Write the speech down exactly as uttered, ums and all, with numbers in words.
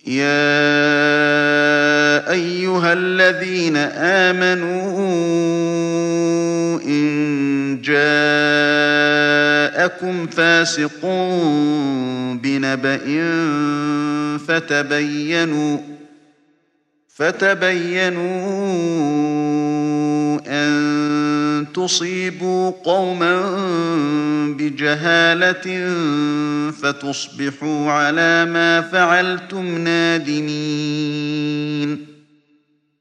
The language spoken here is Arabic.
يا أيها الذين آمنوا إن جاءكم فاسق بنبأ فتبينوا فتبينوا أن تصيبوا قوما بجهالة فتصبحوا على ما فعلتم نادمين